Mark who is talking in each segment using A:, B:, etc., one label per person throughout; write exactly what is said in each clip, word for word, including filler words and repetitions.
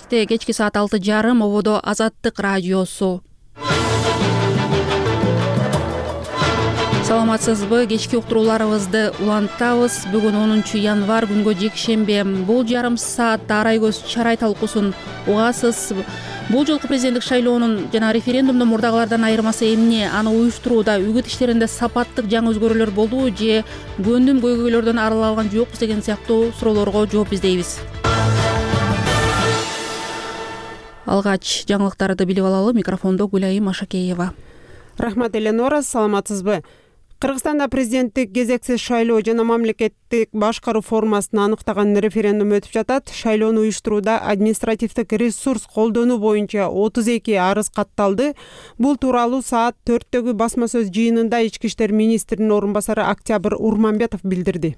A: Бишкекте кечки саат алты жарым ободо Азаттык радиосу. Саламатсызбы, кечки уктурууларыбызды улантабыз. Бүгүн онунчу январь күнгө жекшембе. Бул жарым саат арай көз чарай талкуусун угасыз. Бул жолку президенттик шайлоонун жана референдумдун мурдагылардан айырмасы эмне? Аны уюштурууда үгүт иштеринде сапаттык жаңы өзгөрүүлөр болдубу же көндүм көйгөйлөрдөн арыла алган жокпуз деген сыяктуу суроолорго жооп издейбиз. Алгач жаңылыктарды билип алалы. Микрофондо Гүлайым Ашакеева.
B: Рахмат, Эленора, саламатсызбы? Кыргызстанда президенттик кезексиз шайлоо жана мамлекеттик башкаруу формасына аныктаган референдум өтүп жатат. Шайлоону уюштурууда административдик ресурс колдонуу боюнча отуз эки арыз катталды. Бул тууралуу саат төрттөгү басма сөз жыйынында Ички иштер министринин орун басары Октябрь Урманбетов билдирди.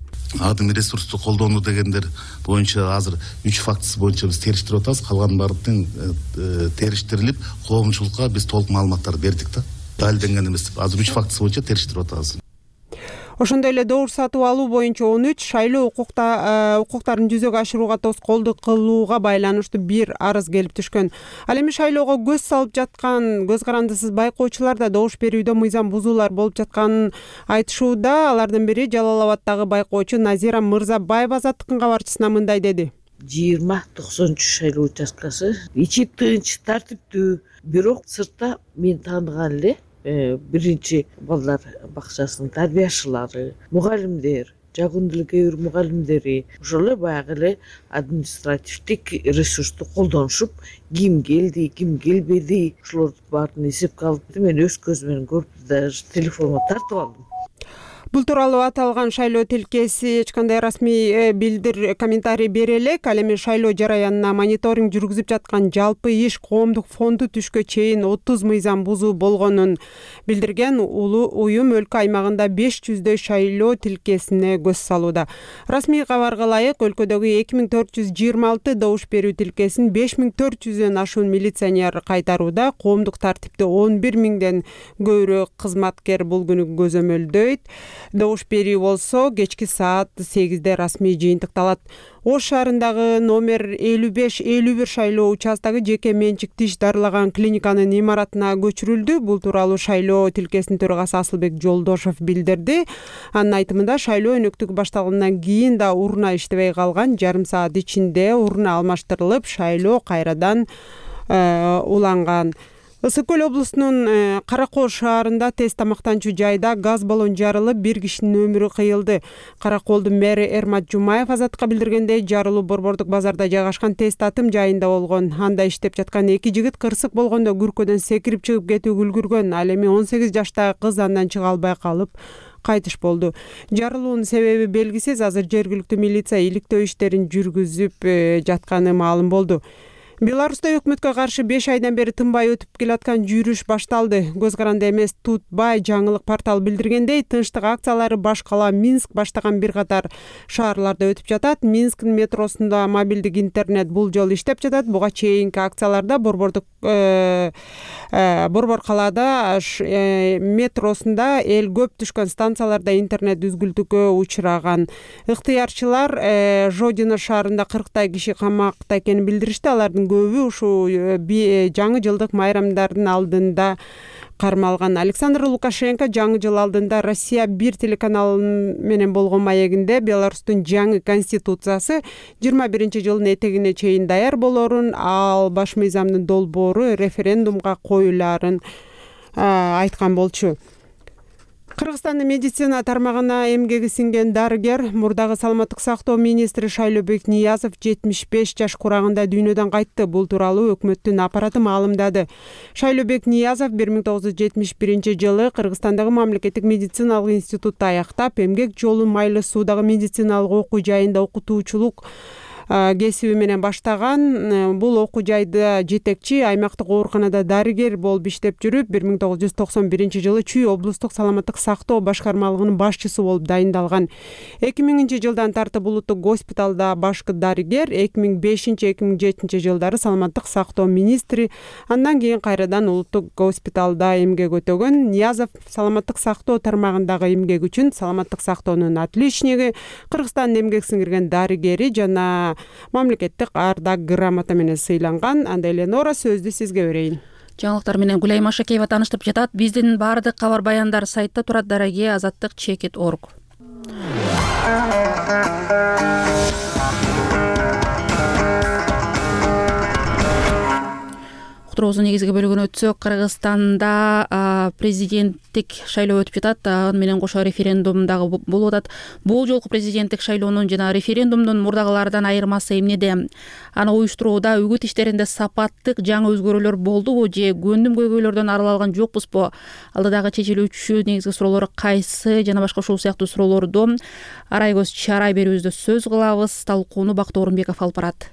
C: Адым ресурсту колдонуу дегендер боюнча азыр үч фактысы боюнча биз териштирип атабыз. Калган баардыгын териштирилип, коомчулукка биз толук маалыматтар бердик да. Далилденген эмес. Азыр үч фактысы боюнча териштирип атабыз.
B: Ошондой эле добуш сатып алуу боюнча он үч, шайлоо укукта укуктарын жүзөгө ашырууга тоскоолдук кылууга байланыштуу бир арыз келип түшкөн. Ал эми шайлоого көз салып жаткан көз карандысыз байкоочулар да добуш берүүдө мыйзам бузуулар болуп жатканын айтышууда. Алардын бири Жалал Абаддагы байкоочу Назира Мырзабаева Азаттыктын кабарчысына мындай деди.
D: жыйырма токсонунчу шайлоо участкасы ичи тынч, тартиптүү, бирок сыртта мен тааныган эле биринчи балдар бакчасынын тарбияшылары, мугалимдер, жагындылык кээ бир мугалимдери ошол эле баягы эле административдик ресурсту колдонушуп, ким келди, ким келбеди, ошолорду баарын эсепке алып, мен өз көзүм менен көрүп, даже телефонго тартып алдым.
B: Бул тууралуу аталган шайлоо тилкеси эч кандай расмий билдир комментарий бере элек. Ал эми шайлоо жараянына мониторинг жүргүзүп жаткан жалпы иш коомдук фонду түшкө чейин отуз мыйзам бузуу болгонун билдирген. Улуу уюм өлкө аймагында беш жүздөй шайлоо тилкесине көз салууда. Расмий кабарга ылайык өлкөдөгү эки миң төрт жүз жыйырма алты добуш берүү тилкесин беш миң төрт жүздөн ашуун милиционер кайтарууда. Коомдук тартипти он бир миңден көбүрөөк кызматкер бул күнү көзөмөлдөйт. Добуш берүү болсо кечки саат сегизде расмий жыйынтыкталат. Ош шаарындагы номер элүү беш элүү бир шайлоо участогу жеке менчик тиш дарылаган клиниканын имаратына көчүрүлдү. Бул тууралуу шайлоо тилкесинин төрагасы Асылбек Жолдошов билдирди. Анын айтымында шайлоо өнөктүгү башталгандан кийин да урна иштебей калган. Жарым саат ичинде урна алмаштырылып, шайлоо кайрадан уланган. Ысык Көл облусунун Каракол шаарында тез тамактанчу жайда газ баллон жарылып, бир кишинин өмүрү кыйылды. Караколдун мэри Эрмат Жумаев Азаттыкка билдиргендей, жарылуу Борбордук базарда жайгашкан тез татым жайында болгон. Анда иштеп жаткан эки жигит кырсык болгондо күркөдөн секирип чыгып кетүүгө үлгүргөн. Ал эми он сегиз жаштагы кыз андан чыга албай калып кайтыш болду. Жарылуунун себеби белгисиз. Азыр жергиликтүү милиция иликтөө иштерин жүргүзүп жатканы маалым болду. Беларусьта өкмөткө каршы беш айдан бери тынбай өтүп келаткан жүрүш башталды. Көз каранды эмес Тутбай жаңылык портал билдиргендей, тынчтык акциялары баш кала Минск баштаган бир катар шаарларда өтүп жатат. Минскдин метросунда мобилдик интернет бул жолу иштеп жатат. Буга чейинки акцияларда Борбордук Борбор калаада метросунда эл көп түшкөн станцияларда интернет үзгүлтүккө учураган. Ыктыярчылар Жодино шаарында кырктай киши камакта экенин билдиришти. Алардын көбү ушул жаңы жылдык майрамдардын алдында кармалган. Александр Лукашенко жаңы жыл алдында Россия бир телеканалы менен болгон маегинде Беларустун жаңы конституциясы жыйырма биринчи жылдын этегине чейин даяр болорун, ал баш мыйзамдын долбоору референдумга коюларын айткан болчу. Кыргызстандын медицина тармагына эмгеги сиңген дарыгер, мурдагы саламаттык сактоо министри Шайлообек Ниязов жетимиш беш жаш курагында дүйнөдөн кайтты. Бул тууралуу өкмөттүн аппараты маалымдады. Шайлообек Ниязов бир миң тогуз жүз жетимиш биринчи жылы Кыргызстандагы мамлекеттик медициналык институтта аяктап, эмгек жолун Майлы Суудагы медициналык окуу жайында окутуучулук кесиби менен баштаган. Бул окуу жайда жетекчи, аймактык ооруканада дарыгер болуп иштеп жүрүп, бир миң тогуз жүз токсон биринчи жылы Чүй облустук саламаттык сактоо башкармалыгынын башчысы болуп дайындалган. эки миңинчи жылдан тартып улуттук госпиталда башкы дарыгер, эки миң бешинчи эки миң жетинчи жылдары саламаттык сактоо министри, андан кийин кайрадан улуттук госпиталда эмгек өтөгөн. Ниязов саламаттык сактоо тармагындагы эмгек үчүн саламаттык сактоонун отличниги, Кыргызстандын эмгек сиңирген дарыгери жана жана мамлекеттик ардак грамота менен сыйланган. Анда Эленора, сөздү сизге берейин.
A: Жаңылыктар менен Гүлай Машакеева тааныштырып жатат. Биздин баардык кабар баяндар сайтта турат. Дараги азаттык чекит точка орг. Уктуруубуздун негизги бөлүгүнө өтсөк, Кыргызстанда президенттик шайлоо өтүп жатат. Аны менен кошо референдум дагы болуп атат. Бул жолку президенттик шайлоонун жана референдумдун мурдагылардан айырмасы эмнеде? Аны уюштурууда үгүт иштеринде сапаттык жаңы өзгөрүүлөр болдубу же көндүм көйгөйлөрдөн арыла алган жокпузбу? Алдыдагы чечилүүчү негизги суроолор кайсы жана башка ушул сыяктуу суроолорду арай көз чарай берүүбүздө сөз кылабыз. Талкууну Бактыгүл Орунбеков алып барат.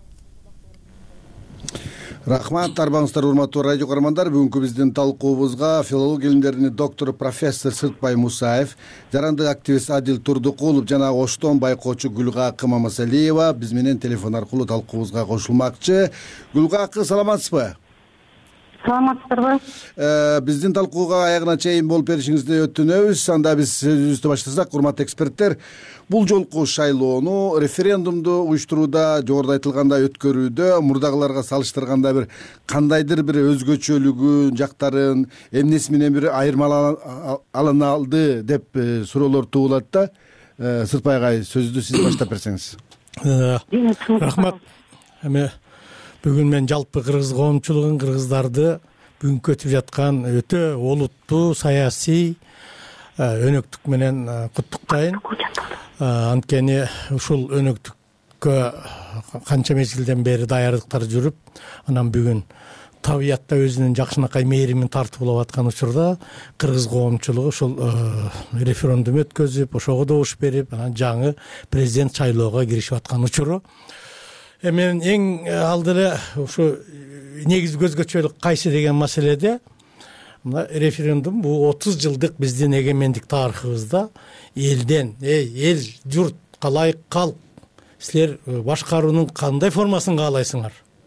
E: Рахмат, арбаңыздар урматтуу радио көрөрмандар. Бүгүнкү биздин талкуубузга филология илимдеринин доктору профессор Сыртбай Мусаев, жарандык активист Адил Турдукулов жана Оштон байкоочу Гүлгакы Мамасалиева биз менен телефон аркылуу талкуубузга кошулмакчы. Гүлгакы, саламатсызбы?
F: Саламатсыздарбы?
E: Биздин талкууга аягына чейин болуп беришиңизди өтүнөбүз. Анда биз сөзүбүздү баштасак, урматтуу эксперттер, бул жолку шайлоону, референдумду уюштурууда, жогоруда айтылгандай өткөрүүдө мурдагыларга салыштырганда бир кандайдыр бир өзгөчөлүгү, жактарын, эмнеси менен бир айырмалана алды деп суроолор туулат да. Сыртбай агай, сөздү сиз баштап берсеңиз.
G: Рахмат. Эми бүгүн мен жалпы кыргыз коомчулугун, кыргыздарды бүгүнкү өтүп жаткан өтө олуттуу саясий өнөктүк менен куттуктайын. Анткени ушул өнөктүккө канча мезгилден бери даярдыктар жүрүп, анан бүгүн табиятта өзүнүн жакшынакай мээримин тартуулап аткан учурда кыргыз коомчулугу ушул референдум өткөзүп, ошого добуш берип, анан жаңы президент шайлоого киришип аткан учуру. Мен эң алды эле ушу негизги өзгөчөлүк кайсы деген маселеде мына референдум бул отуз жылдык биздин эгемендик тарыхыбызда элден, эй, эл, журт, калайык калк, силер башкаруунун кандай формасын каалайсыңар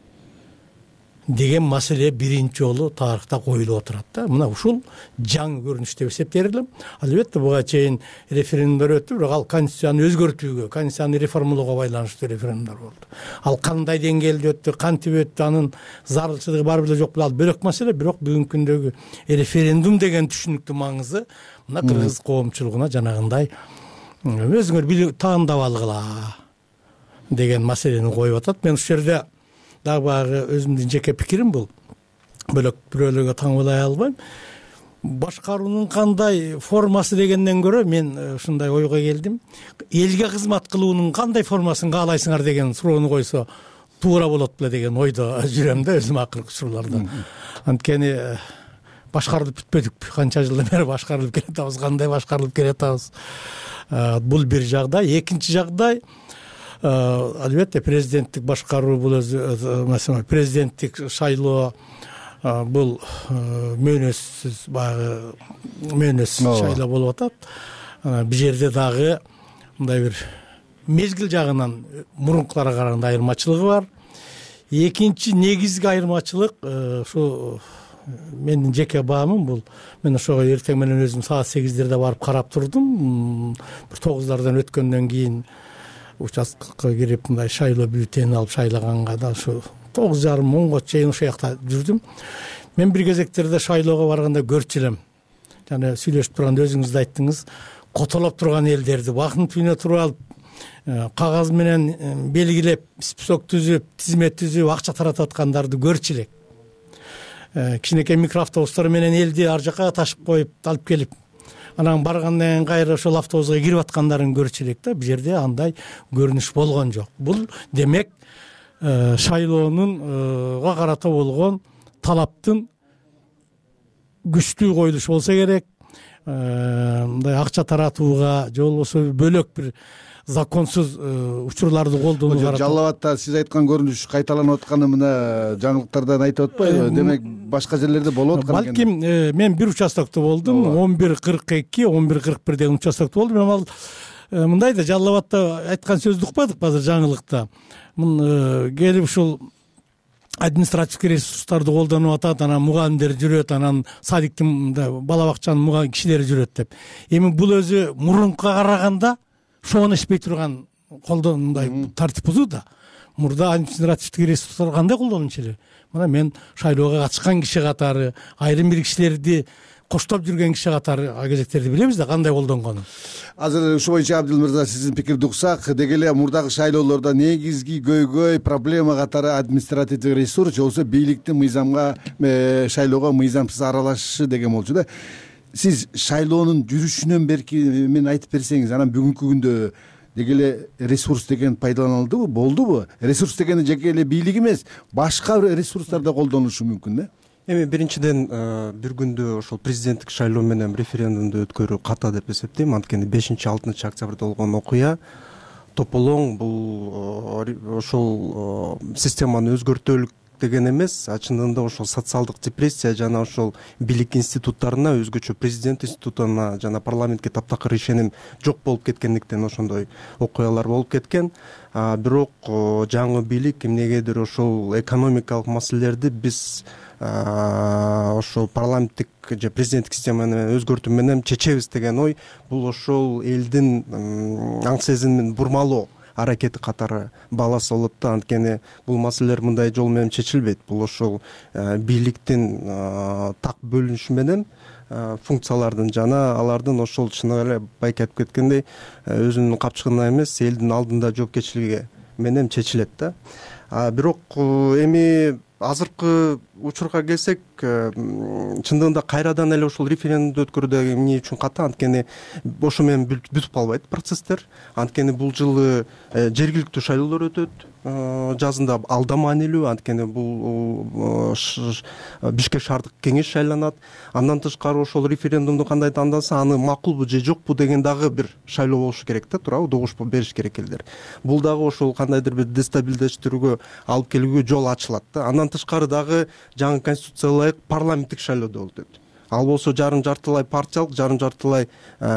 G: деген маселе биринчи жолу тарыхта коюлуп отурат да. Мына ушул жаңы көрүнүш деп эсептейт. Албетте буга чейин референдумдар өттү, бирок ал конституцияны өзгөртүүгө, конституцияны реформалоого байланыштуу референдумдар болду. Ал кандай деңгээлде өттү, кантип өттү, анын зарылчылыгы бар беле жок беле, ал бөлөк маселе. Бирок бүгүнкү күндөгү референдум деген түшүнүктүн маңызы мына кыргыз коомчулугуна жанагындай өзүңөр таандап алгыла деген маселени коюп атат. Мен ушул жерде дагы баягы өзүмдүн жеке пикирим бул. Бөлөк бирөөлөргө таңбалай албайм. Башкаруунун кандай формасы дегенден көрө мен ушундай ойго келдим. Элге кызмат кылуунун кандай формасын каалайсыңар деген суроону койсо туура болот беле деген ойдо жүрөм да өзүм акыркы учурларда. Анткени башкарылып бүтпөдүк. Канча жылдан бери башкарылып келатабыз, кандай башкарылып келатабыз. Бул бир жагдай. Экинчи жагдай, албетте президенттик башкаруу бул өзү, маселен, президенттик шайлоо бул мөөнөтсүз баягы мөөнөтсүз шайлоо болуп атат. Бул жерде дагы мындай бир мезгил жагынан мурункуларга караганда айырмачылыгы бар. Экинчи негизги айырмачылык ушу менин жеке баамым бул. Мен ошого эртең менен өзүм саат сегиздерде барып карап турдум. Бир тогуздардан өткөндөн кийин участкага кирип мындай шайлоо бюллетени алып шайлаганга да ушу тогуз жарым онго чейин ошол жакта жүрдүм. Мен бир кезектерде шайлоого барганда көрчү элем. Жана сүйлөшүп турганда өзүңүз да айттыңыз, котолоп турган элдерди бакын түбүнө туруп алып, кагаз менен белгилеп, список түзүп, тизме түзүп, акча таратып аткандарды көрчү элек. Кичинекей микроавтобустар менен элди ар жака ташып коюп, алып келип, анан баргандан кайра ошол автобуска кирип аткандарын көрчү элек да. Бул жерде андай көрүнүш болгон жок. Бул демек шайлоонунга карата болгон талаптын күчтүү коюлушу болсо керек. Мындай акча таратууга же болбосо бөлөк бир законсуз учурларды колдонууга карата.
E: Жалал Абадта сиз айткан көрүнүш кайталанып атканы мына жаңылыктардан айтып атпайбы? Демек башка жерлерде болуп аткан экен.
G: Балким мен бир участокто болдум, он бир кырк эки, он бир кырк бир деген участокто болдум. Мен ал мындай да Жалал Абадта айткан сөздү укпадык азыр жаңылыкта. Мун келип ушул административдик ресурстарды колдонуп атат, анан мугалимдер жүрөт, анан садиктин бала бакчанын мугалим кишилери жүрөт деп. Эми бул өзү мурункуга караганда шоон эшпей турган колдон мындай тартип бузуу да. Мурда административдик ресурстар кандай колдончу эле? Мына мен шайлоого катышкан киши катары, айрым бир кишилерди коштоп жүргөн киши катары кезектерди билебиз да кандай колдонгонун.
E: Азыр ушул боюнча Абдил мырза сиздин пикирди уксак, деги эле мурдагы шайлоолордо негизги көйгөй проблема катары административдик ресурс же болбосо бийликтин мыйзамга шайлоого мыйзамсыз аралашышы деген болчу да. Сиз шайлоонун жүрүшүнөн берки мен айтып берсеңиз, анан бүгүнкү күндө деги эле ресурс деген пайдаланылдыбы, болдубу? Ресурс дегени жеке эле бийлик эмес, башка ресурстар да колдонулушу мүмкүн да.
H: Эми биринчиден бир күндө ошол президенттик шайлоо менен референдумду өткөрүү ката деп эсептейм. Анткени бешинчи алтынчы октябрда болгон окуя тополоң бул ошол системаны өзгөртөлүк деген эмес, а чындыгында ошол социалдык депрессия жана ошол бийлик институттарына, өзгөчө президент институтуна жана парламентке таптакыр ишеним жок болуп кеткендиктен ошондой окуялар болуп кеткен. Бирок жаңы бийлик эмнегедир ошол экономикалык маселелерди биз ошол парламенттик же президенттик системаны өзгөртүү менен чечебиз деген ой, бул ошол элдин аң сезимин бурмалоо аракети катары бааласа болот да. Анткени бул маселелер мындай жол менен чечилбейт. Бул ошол бийликтин так бөлүнүшү менен функциялардын жана алардын ошол чын эле байке айтып кеткендей өзүнүн капчыгына эмес, элдин алдында жоопкерчилиги менен чечилет да. Бирок эми азыркы учурга келсек, чындыгында кайрадан эле ушул референдумду өткөрүүдө эмне үчүн ката? Анткени ошо менен бүтүп калбайт процесстер. Анткени бул жылы жергиликтүү шайлоолор өтөт. Жазында ал да маанилүү, анткени бул Бишкек шаардык кеңеш шайланат. Андан тышкары ошол референдумду кандай тандаса, аны макулбу же жокпу деген дагы бир шайлоо болушу керек да, туурабы? Добуш бериш керек элдер. Бул дагы ошол кандайдыр бир дестабилдештирүүгө алып келүүгө жол ачылат да. Андан тышкары дагы жаңы конституцияга ылайык парламенттик шайлоодо өтөт. Ал болсо жарым жартылай партиялык, жарым жартылай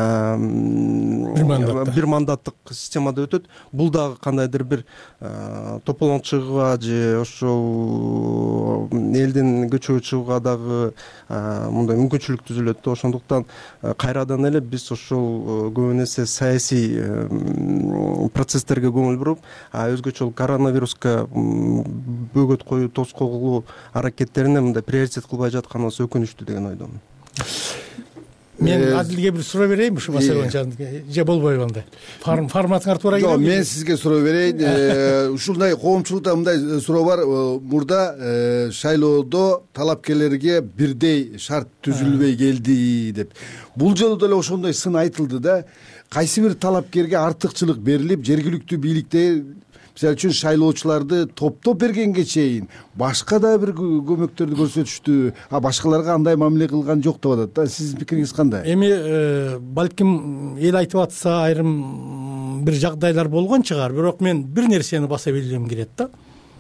H: бир мандаттык системада өтөт. Бул дагы кандайдыр бир тополоң чыгууга же ошол элдин көчөгө чыгууга дагы мындай мүмкүнчүлүк түзүлөт да. Ошондуктан кайрадан эле биз ошол көбүн эсе саясий процесстерге көңүл буруп, өзгөчө коронавируска бөгөт коюу, тоскоолоо аракеттерине мындай приоритет кылбай жатканыбыз өкүнүчтүү деген ойдомун.
G: Мен Адилге бир суроо берейин ушул маселе боюнча, же болбойбу андай? Форматыңар туура келеби? Жок,
E: мен сизге суроо берейин. Ушундай коомчулукта мындай суроо бар. Мурда шайлоодо талапкерлерге бирдей шарт түзүлбөй келди деп. Бул жолу деле ошондой сын айтылды да. Кайсы бир талапкерге артыкчылык берилип, жергиликтүү бийликте мисалы үчүн шайлоочуларды топтоп бергенге чейин башка да бир көмөктөрдү көрсөтүштү, а башкаларга андай мамиле кылган жок деп атат да. Сиздин пикириңиз кандай?
G: Эми балким эл айтып атса айрым бир жагдайлар болгон чыгар, бирок мен бир нерсени баса белгилегим келет да.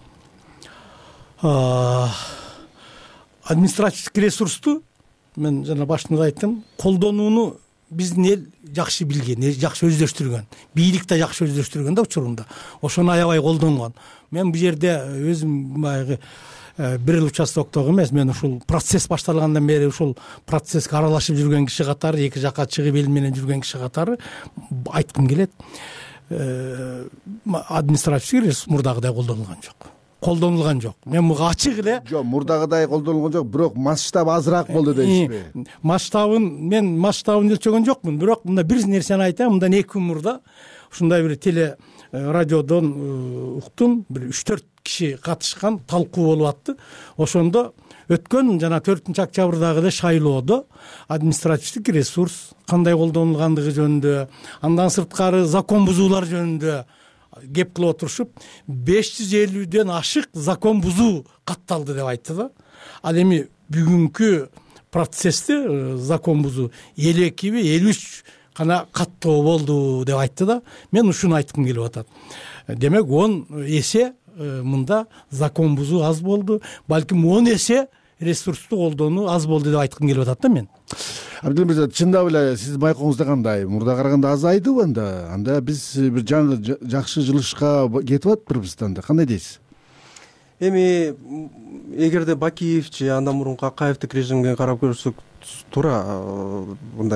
G: Административдик ресурсту мен жана башында айттым, колдонууну биздин эл жакшы билген, жакшы өздөштүргөн, бийлик да жакшы өздөштүргөн да учурунда. Ошону аябай колдонгон. Мен бул жерде өзүм баягы бир эл участоктогу эмес, мен ушул процесс башталгандан бери ушул процесске аралашып жүргөн киши катары, эки жакка чыгып эл менен жүргөн киши катары айткым келет. Административдик ресурс мурдагыдай колдонулган жок. Колдонулган жок. Мен буга ачык эле.
E: Жок, мурдагыдай колдонулган жок, бирок масштаб азыраак болду дейсизби?
G: Масштабын мен масштабын өлчөгөн жокмун, бирок мында бир нерсени айтайын. Мындан эки күн мурда ушундай бир теле радиодон уктум, бир үч төрт киши катышкан талкуу болуп атты. Ошондо өткөн жана төртүнчү октябрдагы эле шайлоодо административдик ресурс кандай колдонулгандыгы жөнүндө, андан сырткары закон бузуулар жөнүндө кеп кылып отурушуп, беш жүз элүүдөн ашык закон бузуу катталды деп айтты да. Ал эми бүгүнкү процессте закон бузуу элүү экиби элүү үч гана каттоо болду деп айтты да. Мен ушуну айткым келип атат. Демек он эсе мында закон бузуу аз болду, балким он эсе ресурсту колдонуу аз болду деп айткым келип атат да мен.
E: Абдил мырза, чындап эле сиздин байкооңузда кандай? Мурдага караганда азайдыбы анда? Анда биз бир жаңы жакшы жылышка кетип атпырбыз анда. Кандай дейсиз?
H: Эми эгерде Бакиев же андан мурунку Акаевдик режимге карап көрсөк, туура мындай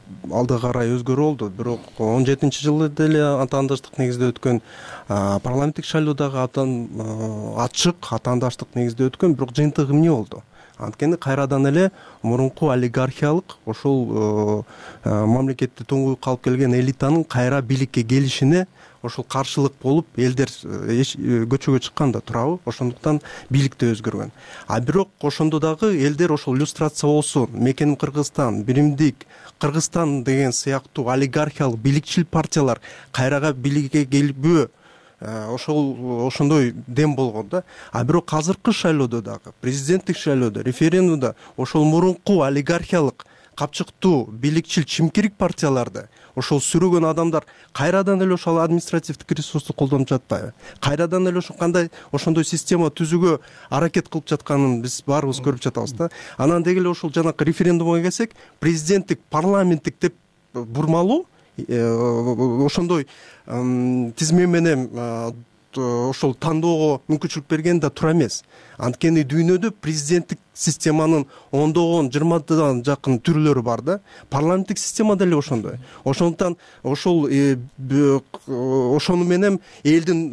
H: алды карай өзгөрүү болду, бирок он жетинчи жылы деле атаандаштык негизде өткөн парламенттик шайлоо дагы ачык атаандаштык негизде өткөн, бирок жыйынтыгы эмне болду? Анткени кайрадан эле мурунку олигархиялык ошол мамлекетти туңгуюкка алып келген элитанын кайра бийликке келишине ошол каршылык болуп, элдер көчөгө чыккан да турабы, ошондуктан бийлик да өзгөргөн. А бирок ошондо дагы элдер ошол люстрация болсун, мекеним Кыргызстан, биримдик Кыргызстан деген сыяктуу олигархиялык бийликчил партиялар кайрага бийликке келбөө, ошол ошондой дем болгон да. А бирок азыркы шайлоодо дагы, президенттик шайлоодо, референдумда ошол мурунку олигархиялык капчыктуу бийликчил чимкирик партияларды ошол сүрөгөн адамдар кайрадан эле ошол административдик ресурсту колдонуп жатпайбы? Кайрадан эле ошо кандай ошондой система түзүүгө аракет кылып жатканын биз баарыбыз көрүп жатабыз да. Анан деги эле ошол жанакы референдумга келсек, президенттик, парламенттик деп бурмалуу ошондой тизме менен ошол тандоого мүмкүнчүлүк берген да туура эмес. Анткени дүйнөдө президенттик системанын ондогон, жыйырмадан жакын түрлөрү бар да. Парламенттик система деле ошондой. Ошондуктан ошол ошону менен элдин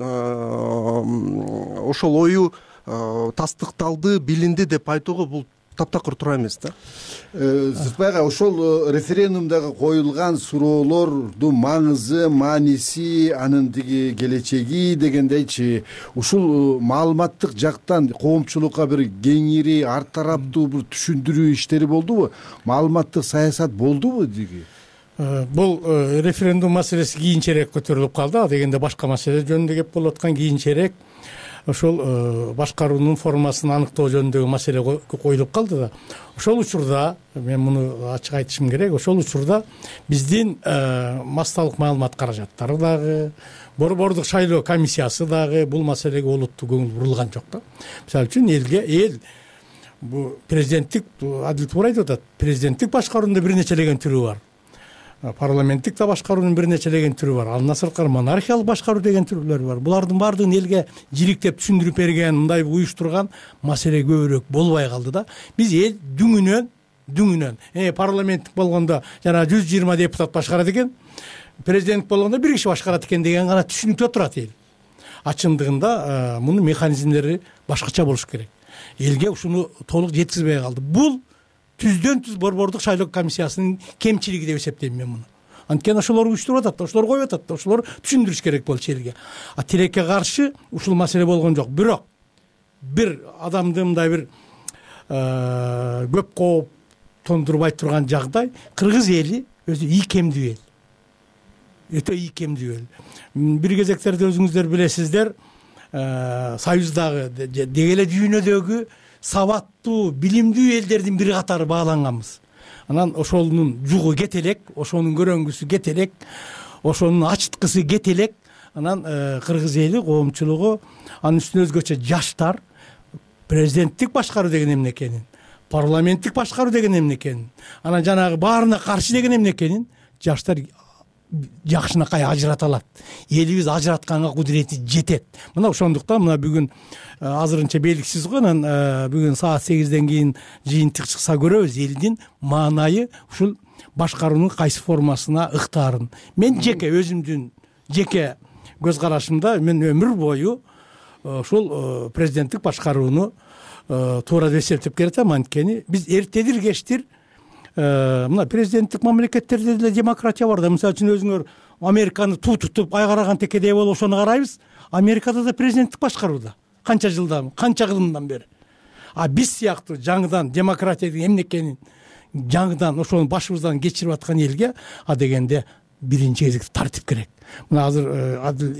H: ошол ою тастыкталды, билинди деп айтууга бул таптакыр туура эмес да.
E: Сыртбай ага, ошол референдумдагы коюлган суроолордун маңызы, мааниси, анын тиги келечеги дегендейчи, ушул маалыматтык жактан коомчулукка бир кеңири, ар тараптуу бир түшүндүрүү иштери болдубу? Маалыматтык саясат болдубу диги?
G: Бул референдум маселеси кийинчерээк көтөрүлүп калды, дегенде башка маселе жөнүндө кеп болуп аткан кийинчерээк ошол башкаруунун формасын аныктоо жөнүндөгү маселе коюлуп калды да. Ошол учурда мен муну ачык айтышым керек, ошол учурда биздин массалык маалымат каражаттары дагы, борбордук шайлоо комиссиясы дагы бул маселеге олуттуу көңүл бурулган жок да. Мисалы үчүн элге эл бул президенттик, Адил туура айтып атат, президенттик башкаруунун бир нечелеген түрү бар. Парламенттик да башкаруунун бир нечелеген түрү бар. Андан сырткары монархиялык башкаруу деген түрлөр бар. Булардын баардыгын элге жириктеп түшүндүрүп берген, мындай уюштурган маселе көбүрөөк болбой калды да. Биз эл дүңүнөн, дүңүнөн, э парламенттик болгондо жана жүз жыйырма депутат башкарат экен, президент болгондо бир киши башкарат экен деген гана түшүнүктө турат эл. А чындыгында мунун механизмдери башкача болуш керек. Элге ушуну толук жеткизбей калды. Бул түздөн түз борбордук шайлоо комиссиясынын кемчилиги деп эсептейм мен муну. Анткени ошолор уюштуруп атат да, ошолор коюп атат да, ошолор түшүндүрүш керек болчу элге. А тилекке каршы ушул маселе болгон жок. Бирок бир адамды мындай бир көп кооп тондурбай турган жагдай, кыргыз эли өзү ийкемдүү эл. Өтө ийкемдүү эл. Бир кезектерде өзүңүздөр билесиздер, Союздагы деги эле дүйнөдөгү сабаттуу, билимдүү элдердин бир катары бааланганбыз. Анан ошонун жугу кете элек, ошонун көрөңгүсү кете элек, ошонун ачыткысы кете элек. Анан кыргыз эли, коомчулугу, анын үстүнө өзгөчө жаштар президенттик башкаруу деген эмне экенин, парламенттик башкаруу деген эмне экенин, анан жанагы баарына каршы деген эмне экенин жаштар жакшынакай ажырата алат. Элибиз ажыратканга кудурети жетет. Мына ошондуктан мына бүгүн азырынча белгисиз го, анан бүгүн саат сегизден кийин жыйынтык чыкса көрөбүз элдин маанайы ушул башкаруунун кайсы формасына ыктаарын. Мен жеке өзүмдүн жеке көз карашымда мен өмүр бою ушул президенттик башкарууну туура деп эсептеп келатам. Анткени биз эртедир кечтир мына президенттик мамлекеттерде деле демократия бар да. Мисалы үчүн өзүңөр Американы туу тутуп айгараган текедей болуп ошону карайбыз. Америкада да президенттик башкарууда. Канча жылдан, канча кылымдан бери. А биз сыяктуу жаңыдан демократия деген эмне экенин жаңыдан ошону башыбыздан кечирип аткан элге а дегенде биринчи кезекте тартип керек. Мына азыр Адил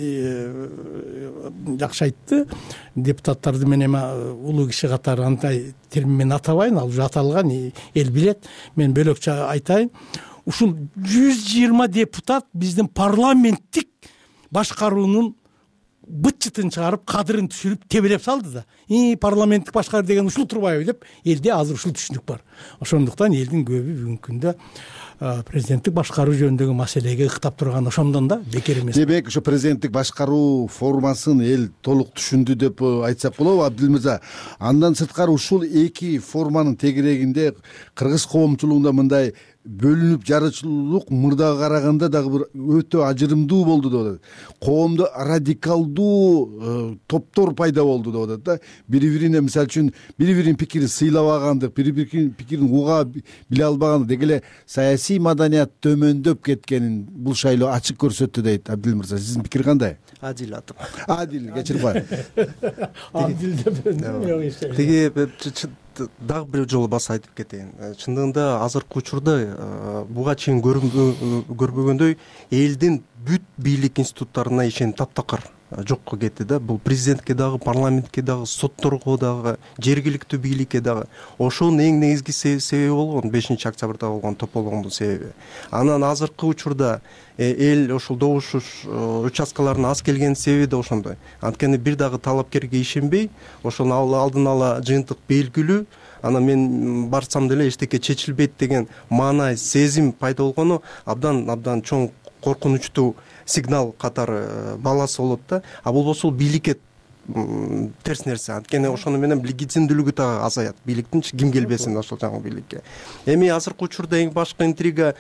G: жакшы айтты, депутаттарды мен эми улуу киши катары андай термин менен атабайын, ал уже аталган, эл билет. Мен бөлөкчө айтайын. Ушул жүз жыйырма депутат биздин парламенттик башкаруунун быт-чытын чыгарып, кадырын түшүрүп, тебелеп салды да. И парламенттик башкаруу деген ушул турбайбы деп, элде азыр ушул түшүнүк бар. Ошондуктан элдин көбү бүгүнкү күндө президенттик башкаруу жөнүндөгү маселеге ыктап турган ошондон да бекер эмес. Демек,
E: ошо президенттик башкаруу формасын эл толук түшүндү деп айтсак болобу, Абдил мырза? Андан сырткары ушул эки форманын тегерегинде кыргыз коомчулугунда мындай бөлүнүп жарычылуулук мурдага караганда дагы бир өтө ажырымдуу болду деп атат. Коомдо радикалдуу топтор пайда болду деп атат да. Бири бирине мисалы үчүн бири биринин пикирин сыйлабагандык, бири биринин пикирин уга биле албагандык, деги эле саясий маданият төмөндөп кеткенин бул шайлоо ачык көрсөттү дейт Абдил мырза. Сиздин пикир кандай?
H: Адил атым.
E: Адил, кечирип кой.
G: Адил деп
H: Тиги дагы бир жолу баса айтып кетейин. Чындыгында азыркы учурда буга чейин көрбөгөндөй элдин бүт бийлик институттарына ишеним таптакыр жокко кетти да. Бул президентке дагы, парламентке дагы, сотторго дагы, жергиликтүү бийликке дагы. Ошонун эң негизги себеби болгон бешинчи октябрда болгон тополоңдун себеби. Анан азыркы учурда эл ошол добуш участкаларына аз келгенин себеби да ошондой. Анткени бир дагы талапкерге ишенбей, ошону алдын ала жыйынтык белгилүү, анан мен барсам деле эчтеке чечилбейт деген маанай сезим пайда болгону абдан абдан чоң коркунучтуу сигнал катары баласы болот да. А болбосо бийликке терс нерсе. Анткени ошону менен легитимдүүлүгү дагы азаят. Бийликтин ким келбесин ошол жаңы бийликке. Эми азыркы учурда эң башкы интрига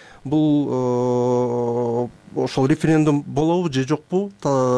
H: бул ошол референдум болобу же жокпу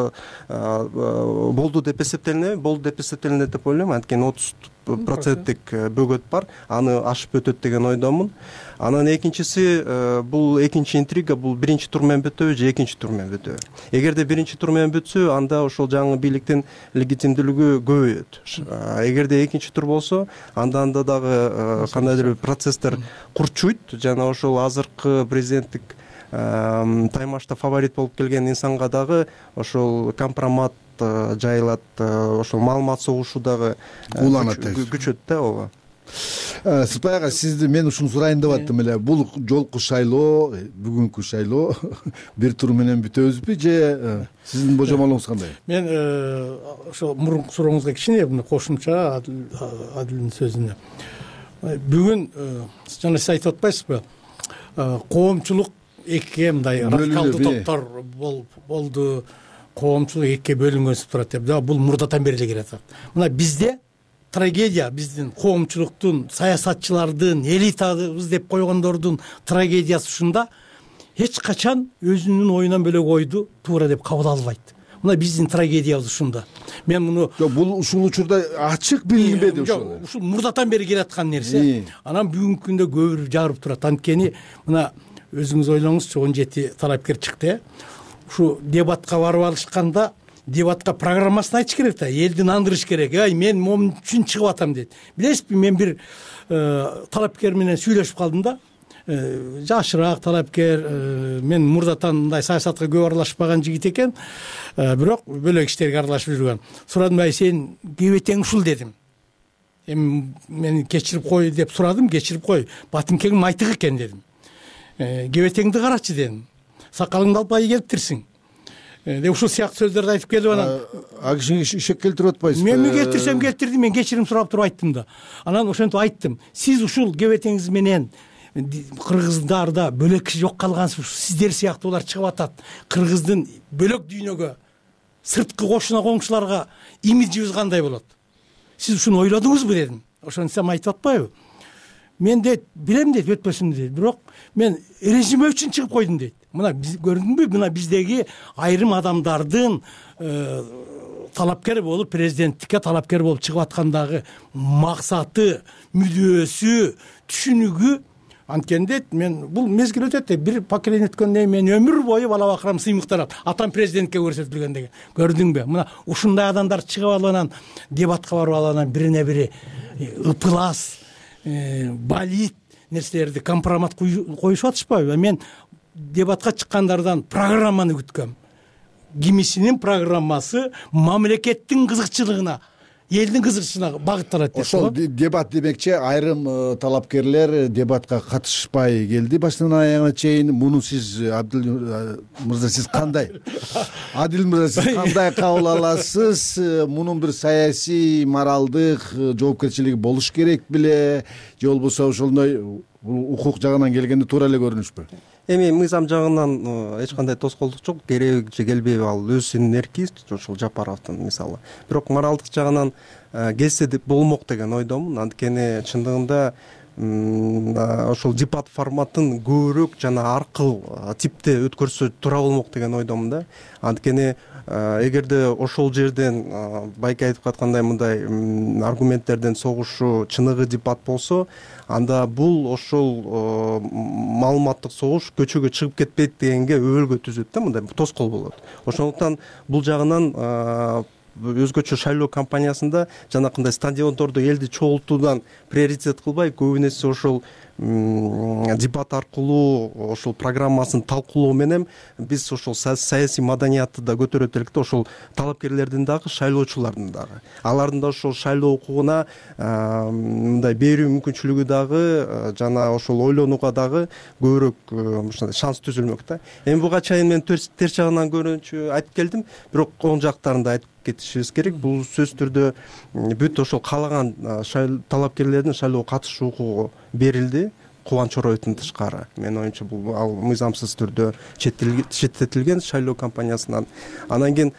H: болду деп эсептелинеби? Болду деп эсептелинет деп ойлойм. Анткени отуз проценттик бөгөт бар, аны ашып өтөт деген ойдомун. Анан экинчиси, бул экинчи интрига, бул биринчи тур менен бүтөбү же экинчи тур менен бүтөбү? Эгерде биринчи тур менен бүтсө, анда ошол жаңы бийликтин легитимдүүлүгү көбөйөт. Эгерде экинчи тур болсо, анда анда дагы кандайдыр бир процесстер курчуйт, жана ошол азыркы президенттик таймашта фаворит болуп келген инсанга дагы ошол компромат жайылат, ошол маалымат согушу дагы
E: уланат,
H: күчөт да. ооба.
E: Сырпай ага, сизди мен ушуну сурайын деп аттым эле. Бул жолку шайлоо, бүгүнкү шайлоо бир тур менен бүтөбүзбү же сиздин божомолуңуз кандай?
G: Мен ошо мурунку сурооңузга кичине кошумча Адилдин сөзүнө. Бүгүн жана сиз айтып атпайсызбы? Коомчулук экиге мындай радикалдуу топтор болду, коомчулук экиге бөлүнгөнсүп турат деп. Да, бул мурдатан бери эле келатат. Мына бизде трагедия, биздин коомчулуктун, саясатчылардын, элитабыз деп койгондордун трагедиясы ушунда: эч качан өзүнүн оюнан бөлөк ойду туура деп кабыл албайт. Мына биздин трагедиябыз ушунда. Мен муну
E: бул ушул учурда ачык билинбеди ушул.
G: Ушул мурдатан бери келаткан нерсе. Анан бүгүнкү күндө көбүрөөк жагырып турат. Анткени мына өзүңүз ойлоңузчу, он жети талапкер чыкты. Ушу дебатка барып алышканда дебатка программасын айтыш керек да, элди нандырыш керек. Ай, мен момун үчүн чыгып атам дейт. Билесизби, мен бир талапкер менен сүйлөшүп калдым да. Жашыраак талапкер, мен мурдатан мындай саясатка көп аралашпаган жигит экен, бирок бөлөк иштерге аралашып жүргөн. Сурадым: ай, сен кебетең ушул дедим. Эми мени кечирип кой деп сурадым, кечирип кой. Батиңкең майтык экен дедим. Кебетеңди карачы дедим. Сакалыңды алып ай келиптирсиң. Де ушул сыяктуу сөздөрдү айтып келип анан
E: а кишиңи ишек келтирип атпайсызбы?
G: Мен кетирсем кетирдим, мен кечирим сурап туруп айттым да. Анан ошентип айттым: сиз ушул кебетеңиз менен кыргыздарда бөлөк киши жок калгансыз, сиздер сыяктуулар чыгып атат. Кыргыздын бөлөк дүйнөгө, сырткы кошуна коңшуларга имиджибиз кандай болот? Сиз ушуну ойлодуңузбу дедим. Ошентсем айтып атпайбы? Мен дейт, билем дейт, өтпөсүн дейт, бирок мен режим үчүн чыгып койдум дейт. Мына биз көрдүңбү, мына биздеги айрым адамдардын талапкер болуп, президенттикке талапкер болуп чыгып аткандагы максаты, мүдөөсү, түшүнүгү. Анткени дейт, мен бул мезгил өтөт дейт, бир поколение өткөндөн мен өмүр бою бала бакырам сыймыктанат, атам президентке көрсөтүлгөн деген. Көрдүңбү? Мына ушундай адамдар чыгып алып анан дебатка барып алып бирине бири ыпылас, балит нерселерди компромат коюшуп атышпайбы? Мен дебатка чыккандардан программаны күткөм. Кимисинин программасы мамлекеттин кызыкчылыгына, элдин кызыкчылыгына багытталат деп.
E: Ошол дебат демекчи, айрым талапкерлер дебатка катышпай келди башынан аягына чейин. Муну сиз, Абдил мырза, сиз кандай? Адил мырза, сиз кандай кабыл аласыз? Мунун бир саясий, моралдык жоопкерчилиги болуш керек беле, же болбосо ошондой укук жагынан келгенде туура эле көрүнүшпү?
H: Эми мыйзам жагынан эч кандай тоскоолдук жок, керек же келбейби, ал өзүнүн эрки, ошол Жапаровдун мисалы. Бирок моралдык жагынан келсе деп болмок деген ойдомун. Анткени чындыгында ошол дебат форматын көбүрөөк жана аркыл типте өткөрсө туура болмок деген ойдомун да. Анткени эгерде ошол жерден байке айтып аткандай мындай аргументтерден согушу чыныгы дебат болсо, анда бул ошол маалыматтык согуш көчөгө чыгып кетпейт дегенге өбөлгө түзөт да, мындай тоскоол болот. Ошондуктан бул жагынан өзгөчө шайлоо кампаниясында жанакындай стадиондордо элди чогултуудан приоритет кылбай, көбүн эсе ошол дебат аркылуу ошол программасын талкуулоо менен биз ошол саясий маданиятты да көтөрөт элек да, ошол талапкерлердин дагы, шайлоочулардын дагы, алардын да ошол шайлоо укугуна мындай берүү мүмкүнчүлүгү дагы жана ошол ойлонууга дагы көбүрөөк ушундай шанс түзүлмөк да. Эми буга чейин мен терс жагынан көрүүнчү айтып келдим, бирок оң жактарын да айтып кетишибиз керек. Бул сөзсүз түрдө бүт ошол каалаган талапкерлердин шайлоого катышуу укугу берилди, Кубаныч Ороевдун тышкары. Менин оюмча бул ал мыйзамсыз түрдө четтетилген шайлоо кампаниясынан. Анан кийин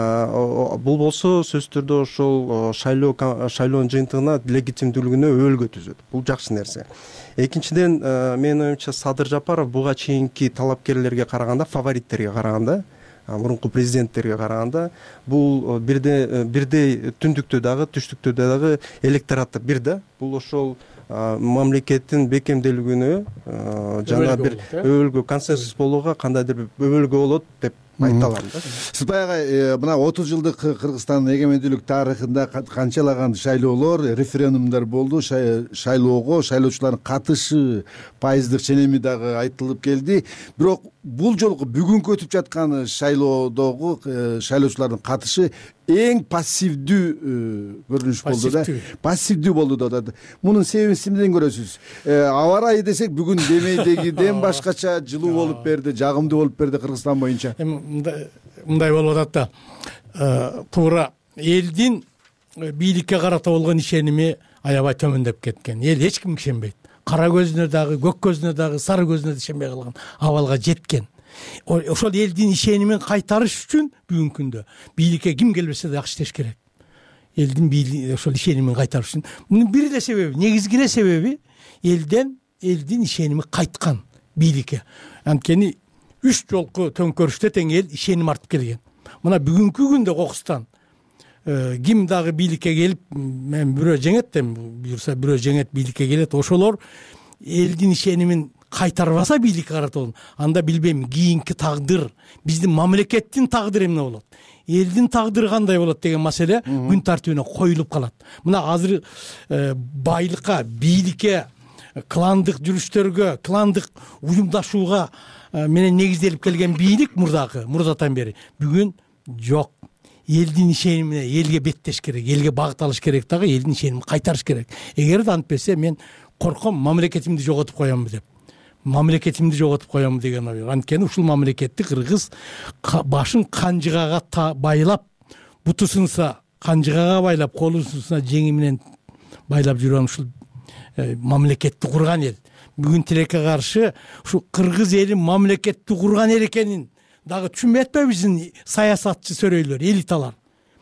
H: бул болсо сөзсүз түрдө ошол шайлоо шайлоонун жыйынтыгына легитимдүүлүгүнө өбөлгө түзөт. Бул жакшы нерсе. Экинчиден, менин оюмча Садыр Жапаров буга чейинки талапкерлерге караганда, фавориттерге караганда, мурунку президенттерге караганда бул бирдей бирдей түндүктө дагы, түштүктө дагы электораты бир да. Бул ошол мамлекеттин бекемделүүгүнө жана бир өбөлгө, консенсус болууга кандайдыр бир өбөлгө болот деп айта алам да.
E: Сиз баягы мына отуз жылдык Кыргызстандын эгемендүүлүк тарыхында канчалаган шайлоолор, референдумдар болду, шайлоого шайлоочулардын катышы пайыздык ченеми дагы айтылып келди. Бирок бул жолку бүгүнкү өтүп жаткан шайлоодогу шайлоочулардын катышы эң пассивдүү көрүнүш болду да. Пассивдүү болду да. Мунун себебин сиз эмнеден көрөсүз? Аба ырайы десек бүгүн демейдегиден башкача жылуу болуп берди, жагымдуу болуп берди Кыргызстан боюнча.
G: Мындай болуп атат да. Туура элдин бийликке карата болгон ишеними аябай төмөндөп кеткен. Эл эч кимге ишенбейт. Кара көзүнө дагы, көк көзүнө дагы, сары көзүнө да ишенбей калган абалга жеткен. Ошол элдин ишенимин кайтарыш үчүн бүгүнкү күндө бийликке ким келбесе да акча иштеш керек. Элдин ошол ишенимин кайтарыш үчүн. Мунун бир эле себеби, негизги эле себеби элден элдин ишеними кайткан бийликке. Анткени үч жолку төңкөрүштө тең эл ишеним артып келген. Мына бүгүнкү күндө Кокустан ким дагы бийликке келип, мен бирөө жеңет дем, буюрса бирөө жеңет бийликке келет, ошолор элдин ишенимин кайтарбаса бийликке карата, анда билбейм кийинки тагдыр, биздин мамлекеттин тагдыры эмне болот, элдин тагдыры кандай болот деген маселе күн тартибине коюлуп калат. Мына азыр байлыкка, бийликке, кландык жүрүштөргө, кландык уюмдашууга менен негизделип келген бийлик мурдагы, мурдатан бери бүгүн жок. Элдин ишенимине элге беттеш керек, элге багыт алыш керек дагы, элдин ишенимин кайтарыш керек. Эгерде антпесе мен корком мамлекетимди жоготуп коямбы деп. Мамлекетимди жоготуп коямбы деген ой. Анткени ушул мамлекетти кыргыз башын канжыгага байлап, буту сынса канжыгага байлап, колу сынса жеңи менен байлап жүргөн ушул мамлекетти курган эл. Бүгүн тилекке каршы ушул кыргыз эли мамлекетти курган эл экенин дагы түшүнбөй атпайбы биздин саясатчы сөрөйлөр, элиталар.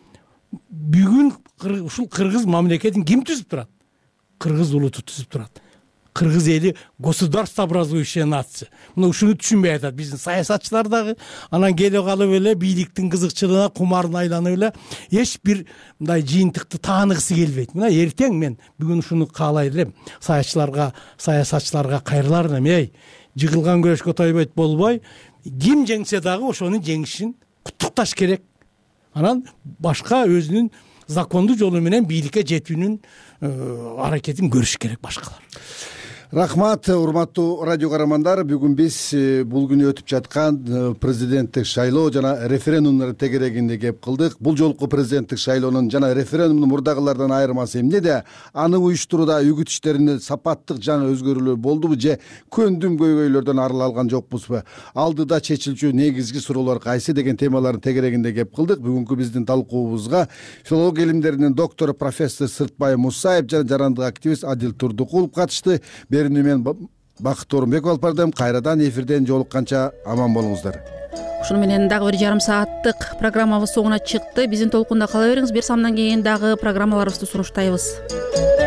G: Бүгүн ушул кыргыз мамлекетин ким түзүп турат? Кыргыз улуту түзүп турат. Кыргыз эли государствообразующая нация. Мына ушуну түшүнбөй атат биздин саясатчылар дагы. Анан келе калып эле бийликтин кызыкчылыгына, кумарына айланып эле эч бир мындай жыйынтыкты тааныгысы келбейт. Мына эртең мен бүгүн ушуну каалай элем. Саясатчыларга, саясатчыларга кайрылар элем. Эй, жыгылган күрөшкө тойбойт болбой, ким жеңсе дагы ошонун жеңишин куттукташ керек. Анан башка өзүнүн закондуу жолу менен бийликке жетүүнүн аракетин көрүш керек башкалар.
E: Рахмат, урматтуу радио каармандар. Бүгүн биз бул күнү өтүп жаткан президенттик шайлоо жана референдумдун тегерегинде кеп кылдык. Бул жолку президенттик шайлоонун жана референдумдун мурдагылардан айырмасы эмнеде? Аны уюштурууда үгүт иштеринде сапаттык жана өзгөрүүлөр болдубу же көндүм көйгөйлөрдөн арыла алган жокпузбу? Алдыда чечилчү негизги суроолор кайсы деген темалардын тегерегинде кеп кылдык. Бүгүнкү биздин талкуубузга филология илимдеринин доктору профессор Сыртбай Мусаев жана жарандык активист Адил Турдукулов катышты. Мен Бакыт Орунбеков алып бардым. Кайрадан эфирден жолукканча аман болуңуздар.
A: Ушуну менен дагы бир жарым сааттык программабыз соңуна чыкты. Биздин толкунда кала бериңиз. Бир самдан кийин дагы программаларыбызды сунуштайбыз.